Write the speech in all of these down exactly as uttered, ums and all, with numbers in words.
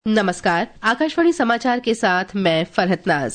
नमस्कार, आकाशवाणी समाचार के साथ मैं फरहत नाज।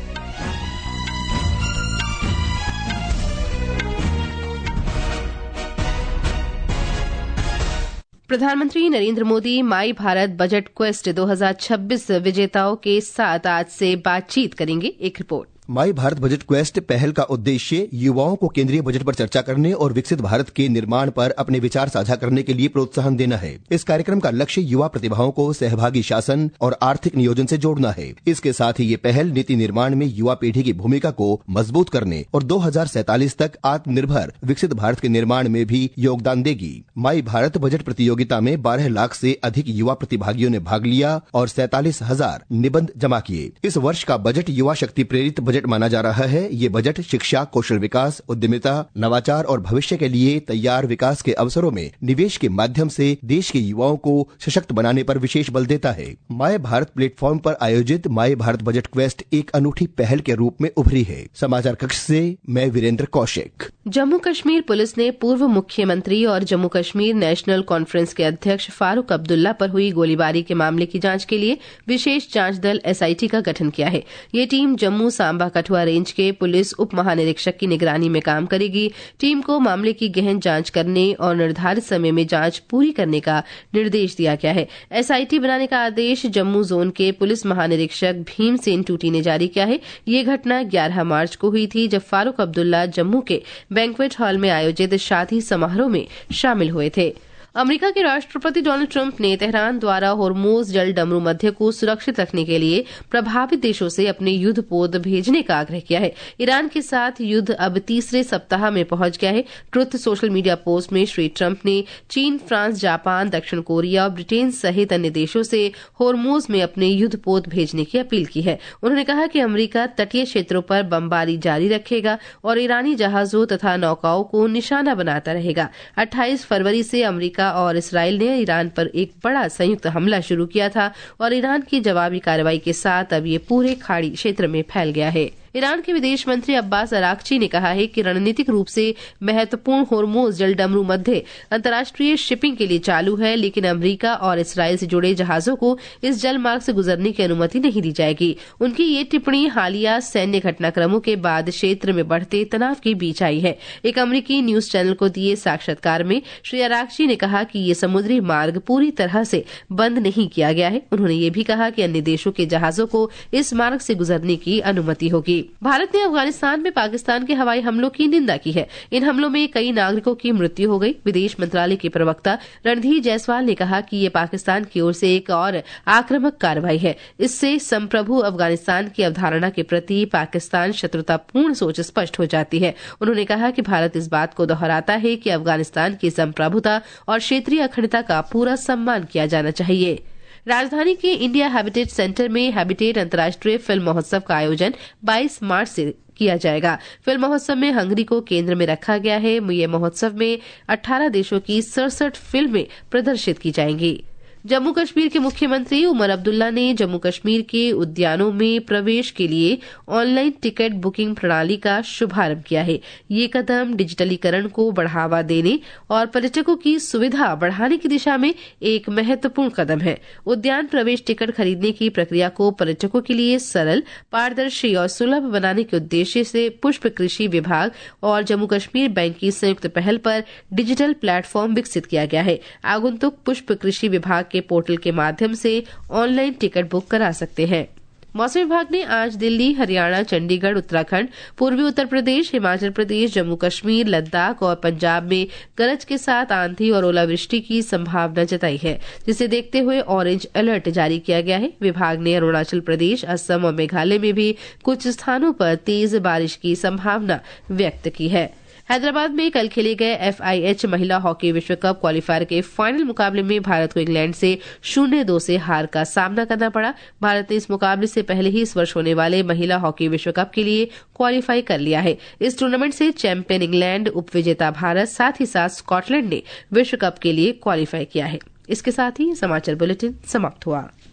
प्रधानमंत्री Narendra Modi my Bharat budget quest दो हज़ार छब्बीस विजेताओं के साथ आज से बातचीत करेंगे। एक रिपोर्ट। माई भारत बजट क्वेस्ट पहल का उद्देश्य युवाओं को केंद्रीय बजट पर चर्चा करने और विकसित भारत के निर्माण पर अपने विचार साझा करने के लिए प्रोत्साहन देना है। इस कार्यक्रम का लक्ष्य युवा प्रतिभाओं को सहभागी शासन और आर्थिक नियोजन से जोड़ना है। इसके साथ ही ये पहल नीति निर्माण में युवा पीढ़ी की भूमिका को मजबूत करने और दो हज़ार सैंतालीस तक आत्मनिर्भर विकसित भारत के निर्माण में भी योगदान देगी। माई भारत बजट प्रतियोगिता में बारह लाख से अधिक युवा प्रतिभागियों ने भाग लिया और सैंतालीस हजार निबंध जमा किए। इस वर्ष का बजट युवा शक्ति प्रेरित बजट माना जा रहा है। ये बजट शिक्षा, कौशल विकास, उद्यमिता, नवाचार और भविष्य के लिए तैयार विकास के अवसरों में निवेश के माध्यम से देश के युवाओं को सशक्त बनाने पर विशेष बल देता है। माय भारत प्लेटफॉर्म पर आयोजित माय भारत बजट क्वेस्ट एक अनूठी पहल के रूप में उभरी है। समाचार कक्ष से मैं वीरेंद्र कौशिक। जम्मू कश्मीर पुलिस ने पूर्व मुख्यमंत्री और जम्मू कश्मीर नेशनल कॉन्फ्रेंस के अध्यक्ष फारूक अब्दुल्ला पर हुई गोलीबारी के मामले की जांच के लिए विशेष जांच दल एस आई टी का गठन किया है। ये टीम जम्मू सांबा कठुआ रेंज के पुलिस उप महानिरीक्षक की निगरानी में काम करेगी। टीम को मामले की गहन जांच करने और निर्धारित समय में जांच पूरी करने का निर्देश दिया गया है। एस आई टी बनाने का आदेश जम्मू जोन के पुलिस महानिरीक्षक भीमसेन टूटी ने जारी किया है। ये घटना ग्यारह मार्च को हुई थी, जब फारूक अब्दुल्ला जम्मू के बैंक्वेट हॉल में आयोजित शादी समारोह में शामिल हुए थे। अमेरिका के राष्ट्रपति डोनाल्ड ट्रंप ने तेहरान द्वारा होर्मुज जल डमरू मध्य को सुरक्षित रखने के लिए प्रभावित देशों से अपने युद्ध पोत भेजने का आग्रह किया है। ईरान के साथ युद्ध अब तीसरे सप्ताह में पहुंच गया है। ट्रुथ सोशल मीडिया पोस्ट में श्री ट्रंप ने चीन, फ्रांस, जापान, दक्षिण कोरिया और ब्रिटेन सहित अन्य देशों से होर्मुज में अपने युद्ध पोत भेजने की अपील की है। उन्होंने कहा कि अमेरिका तटीय क्षेत्रों पर बमबारी जारी रखेगा और ईरानी जहाजों तथा नौकाओं को निशाना बनाता रहेगा। अट्ठाईस फरवरी से अमेरिका और इसराइल ने ईरान पर एक बड़ा संयुक्त हमला शुरू किया था और ईरान की जवाबी कार्रवाई के साथ अब ये पूरे खाड़ी क्षेत्र में फैल गया है। ईरान के विदेश मंत्री अब्बास अराक्ची ने कहा है कि रणनीतिक रूप से महत्वपूर्ण होर्मुज जल डमरू मध्य अंतर्राष्ट्रीय शिपिंग के लिए चालू है, लेकिन अमेरिका और इसराइल से जुड़े जहाजों को इस जल मार्ग से गुजरने की अनुमति नहीं दी जाएगी। उनकी ये टिप्पणी हालिया सैन्य घटनाक्रमों के बाद क्षेत्र में बढ़ते तनाव के बीच आई है। एक अमेरिकी न्यूज चैनल को दिए साक्षात्कार में श्री अराक्ची ने कहा कि ये समुद्री मार्ग पूरी तरह से बंद नहीं किया गया है। उन्होंने ये भी कहा कि अन्य देशों के जहाजों को इस मार्ग से गुजरने की अनुमति होगी। भारत ने अफगानिस्तान में पाकिस्तान के हवाई हमलों की निंदा की है। इन हमलों में कई नागरिकों की मृत्यु हो गई। विदेश मंत्रालय के प्रवक्ता रणधीर जायसवाल ने कहा कि ये पाकिस्तान की ओर से एक और आक्रामक कार्रवाई है। इससे संप्रभु अफगानिस्तान की अवधारणा के प्रति पाकिस्तान शत्रुतापूर्ण सोच स्पष्ट हो जाती है। उन्होंने कहा कि भारत इस बात को दोहराता है कि अफगानिस्तान की संप्रभुता और क्षेत्रीय अखंडता का पूरा सम्मान किया जाना चाहिए। राजधानी के इंडिया हैबिटेट सेंटर में हैबिटेट अंतर्राष्ट्रीय फिल्म महोत्सव का आयोजन बाईस मार्च से किया जाएगा। फिल्म महोत्सव में हंगरी को केंद्र में रखा गया है। ये महोत्सव में अठारह देशों की सड़सठ फिल्में प्रदर्शित की जाएंगी। जम्मू कश्मीर के मुख्यमंत्री उमर अब्दुल्ला ने जम्मू कश्मीर के उद्यानों में प्रवेश के लिए ऑनलाइन टिकट बुकिंग प्रणाली का शुभारंभ किया है। ये कदम डिजिटलीकरण को बढ़ावा देने और पर्यटकों की सुविधा बढ़ाने की दिशा में एक महत्वपूर्ण कदम है। उद्यान प्रवेश टिकट खरीदने की प्रक्रिया को पर्यटकों के लिए सरल, पारदर्शी और सुलभ बनाने के उद्देश्य से पुष्प कृषि विभाग और जम्मू कश्मीर बैंक की संयुक्त पहल पर डिजिटल प्लेटफॉर्म विकसित किया गया है। आगंतुक पुष्प कृषि विभाग के पोर्टल के माध्यम से ऑनलाइन टिकट बुक करा सकते हैं। मौसम विभाग ने आज दिल्ली, हरियाणा, चंडीगढ़, उत्तराखंड, पूर्वी उत्तर प्रदेश, हिमाचल प्रदेश, जम्मू कश्मीर, लद्दाख और पंजाब में गरज के साथ आंधी और ओलावृष्टि की संभावना जताई है, जिसे देखते हुए ऑरेंज अलर्ट जारी किया गया है। विभाग ने अरुणाचल प्रदेश, असम और मेघालय में भी कुछ स्थानों पर तेज बारिश की संभावना व्यक्त की है। हैदराबाद में कल खेले गए एफ आई एच महिला हॉकी विश्व कप क्वालीफायर के फाइनल मुकाबले में भारत को इंग्लैंड से शून्य दो से हार का सामना करना पड़ा। भारत ने इस मुकाबले से पहले ही इस वर्ष होने वाले महिला हॉकी विश्व कप के लिए क्वालीफाई कर लिया है। इस टूर्नामेंट से चैंपियन इंग्लैंड, उपविजेता भारत, साथ ही साथ स्कॉटलैंड ने विश्व कप के लिए क्वालीफाई किया है। इसके साथ ही समाचार बुलेटिन समाप्त हुआ।